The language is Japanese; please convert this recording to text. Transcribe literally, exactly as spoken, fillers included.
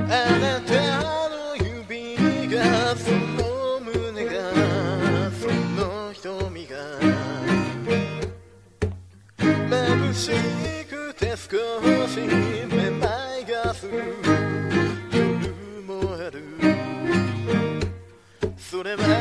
あなたの指がその胸がその瞳が眩しくて少しめまいがする夜もあるそれは